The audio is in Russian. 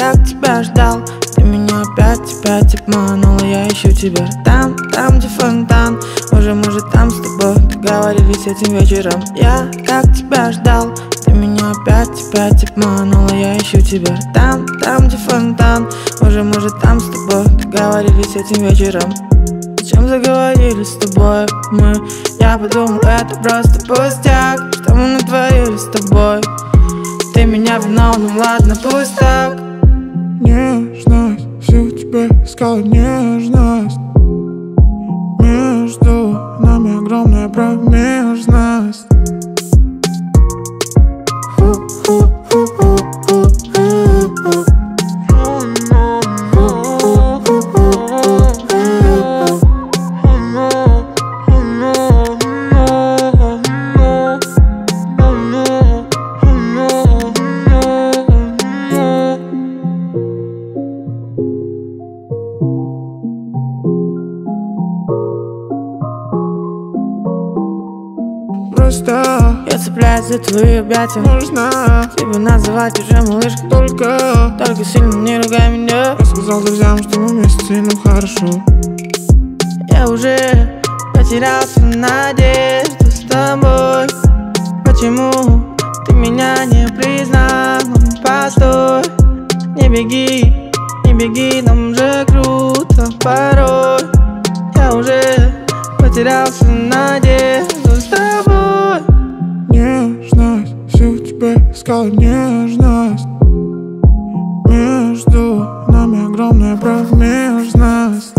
как тебя ждал. Ты меня опять обманула. Я ищу тебя там, где фонтан. Может, там с тобой договорились этим вечером. Я как тебя ждал. Ты меня опять обманула. Я ищу тебя там, где фонтан. Может, там с тобой договорились этим вечером. Зачем заговорили с тобой мы? Я подумал, это просто пустяк. Что мы натворили с тобой? Ты меня виновна, ну ладно, пусть так. Нежность, всю тебе искал нежность. Между нами огромная промежность. Просто я цепляюсь за твои объятия. нужно тебя называть уже малышкой. только сильно не ругай меня. я сказал друзьям, что мы вместе, и нам хорошо. Я уже потерялся в надежду с тобой. Почему ты меня не признал? Постой, не беги, нам же круто порой. Я уже потерялся в надежду с тобой. Нежность, всю тебе искал нежность. Между нами огромная промежность.